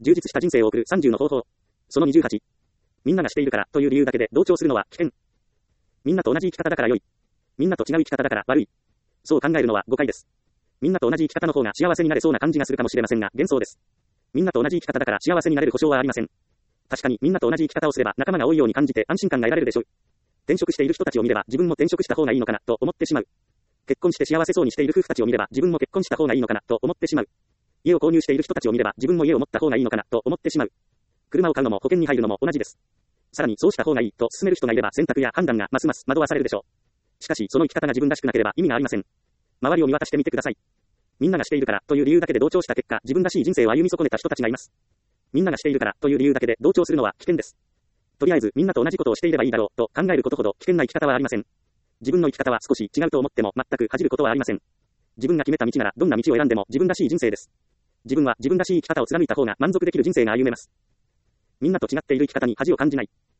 充実した人生を送る30の方法。その28。みんながしているからという理由だけで同調するのは危険。みんなと同じ生き方だから良い。みんなと違う生き方だから悪い。そう考えるのは誤解です。みんなと同じ生き方の方が幸せになれそうな感じがするかもしれませんが、幻想です。みんなと同じ生き方だから幸せになれる保証はありません。確かにみんなと同じ生き方をすれば仲間が多いように感じて安心感が得られるでしょう。転職している人たちを見れば自分も転職した方がいいのかなと思ってしまう。結婚して幸せそうにしている夫婦たちを見れば自分も結婚した方がいいのかなと思ってしまう。家を購入している人たちを見れば自分も家を持った方がいいのかなと思ってしまう。車を買うのも保険に入るのも同じです。さらにそうした方がいいと勧める人がいれば選択や判断がますます惑わされるでしょう。しかしその生き方が自分らしくなければ意味がありません。周りを見渡してみてください。みんながしているからという理由だけで同調した結果、自分らしい人生を歩み損ねた人たちがいます。みんながしているからという理由だけで同調するのは危険です。とりあえずみんなと同じことをしていればいいだろうと考えることほど危険な生き方はありません。自分の生き方は少し違うと思っても全く恥じることはありません。自分が決めた道ならどんな道を選んでも自分らしい人生です。自分は自分らしい生き方を貫いた方が満足できる人生が歩めます。みんなと違っている生き方に恥を感じない。